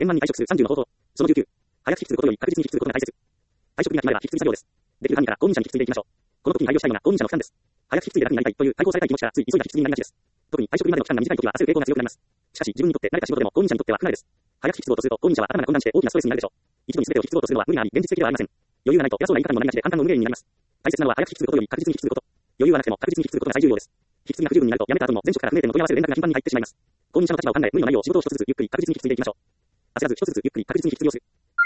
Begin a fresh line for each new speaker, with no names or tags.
円満に退職する30の方法。その19。早く引き継ぐことより確実に引き継ぐことが大切。退職日が決まれば引き継ぎ作業です。できる範囲から後任者に引き継いでいきましょう。この時に配慮したいのが後任者の負担です。早く引き継いで楽になりたいという解放されたい気持ちからつい急いだ引き継ぎになりがちです。特に退職日までの期間が短い時は焦る傾向が強くなります。しかし自分にとって慣れた仕事でも後任者にとっては不慣れです。早く引き継ごうとすると後任者は頭が混乱して大きなストレスになるでしょう。一度に全てを引き継ごうとするのは無理があり現実的ではありません。余裕がないと偉そうな言い方にもなりがちで簡単の無限になります。大切なのは早く引き継ぐことより確実に引き継ぐこと。余裕はなくても確実に引き継ぐことが最重要です。引き継ぎが不十分になると辞めた後も前職から不明点の問い合わせで連絡が頻繁に入ってしまいます。後任者の立場を考え無理のないよう仕事を一つずつゆっくり確実に引き継いでいきましょう。焦らず一つずつゆっくり確実に引き継ぎをする。